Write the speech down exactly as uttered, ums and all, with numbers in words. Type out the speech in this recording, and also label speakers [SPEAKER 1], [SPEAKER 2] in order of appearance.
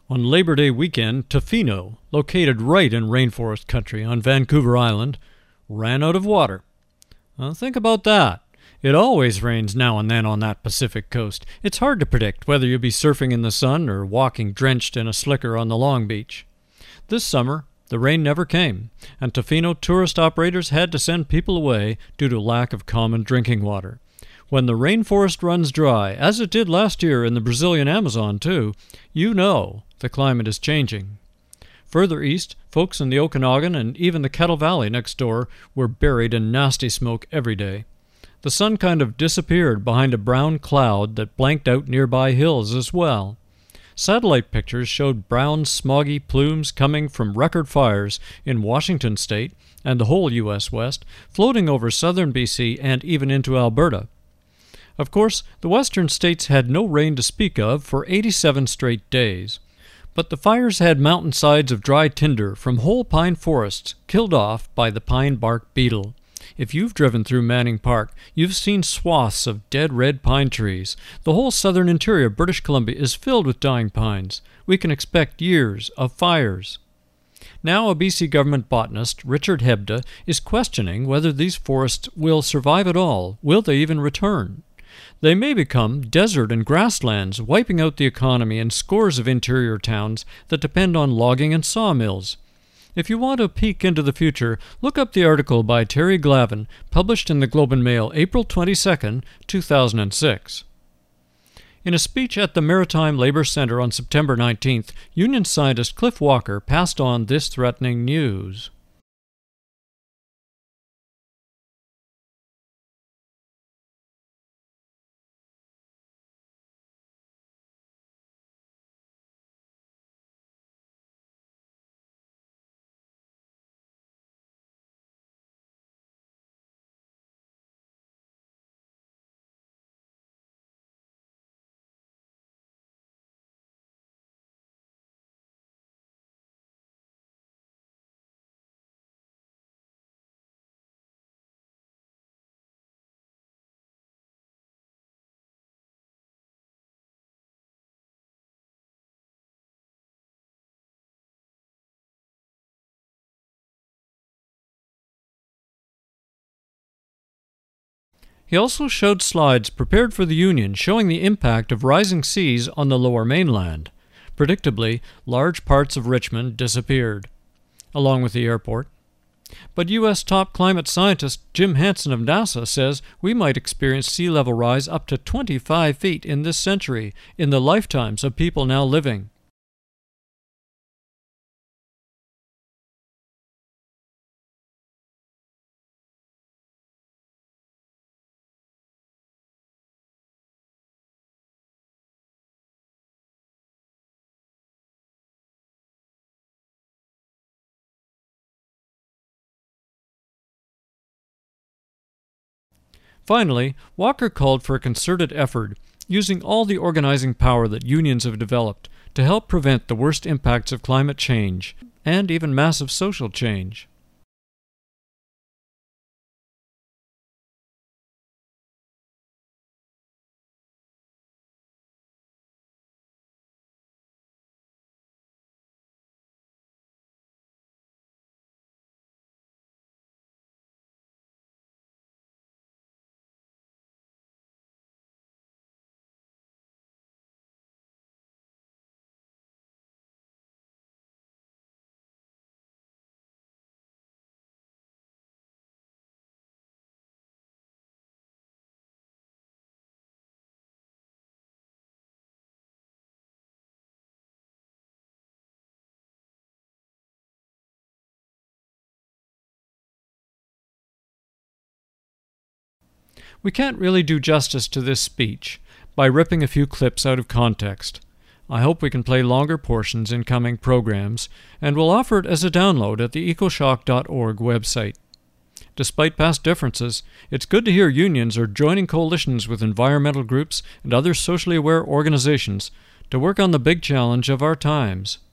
[SPEAKER 1] On Labor Day weekend, Tofino, located right in rainforest country on Vancouver Island, ran out of water. Well, think about that. It always rains now and then on that Pacific coast. It's hard to predict whether you'll be surfing in the sun or walking drenched in a slicker on the Long Beach. This summer, the rain never came, and Tofino tourist operators had to send people away due to lack of common drinking water. When the rainforest runs dry, as it did last year in the Brazilian Amazon too, you know the climate is changing. Further east, folks in the Okanagan and even the Kettle Valley next door were buried in nasty smoke every day. The sun kind of disappeared behind a brown cloud that blanked out nearby hills as well. Satellite pictures showed brown, smoggy plumes coming from record fires in Washington state and the whole U S West, floating over southern B C and even into Alberta. Of course, the western states had no rain to speak of for eighty-seven straight days. But the fires had mountainsides of dry tinder from whole pine forests killed off by the pine bark beetle. If you've driven through Manning Park, you've seen swaths of dead red pine trees. The whole southern interior of British Columbia is filled with dying pines. We can expect years of fires. Now a B C government botanist, Richard Hebda, is questioning whether these forests will survive at all. Will they even return? They may become desert and grasslands, wiping out the economy in scores of interior towns that depend on logging and sawmills. If you want a peek into the future, look up the article by Terry Glavin, published in the Globe and Mail April twenty-second, two thousand six. In a speech at the Maritime Labour Centre on September nineteenth, union scientist Cliff Walker passed on this threatening news. He also showed slides prepared for the Union showing the impact of rising seas on the lower mainland. Predictably, large parts of Richmond disappeared, along with the airport. But U S top climate scientist Jim Hansen of NASA says we might experience sea level rise up to twenty-five feet in this century, in the lifetimes of people now living. Finally, Walker called for a concerted effort, using all the organizing power that unions have developed to help prevent the worst impacts of climate change, and even massive social change. We can't really do justice to this speech by ripping a few clips out of context. I hope we can play longer portions in coming programs, and we'll offer it as a download at the ecoshock dot org website. Despite past differences, it's good to hear unions are joining coalitions with environmental groups and other socially aware organizations to work on the big challenge of our times.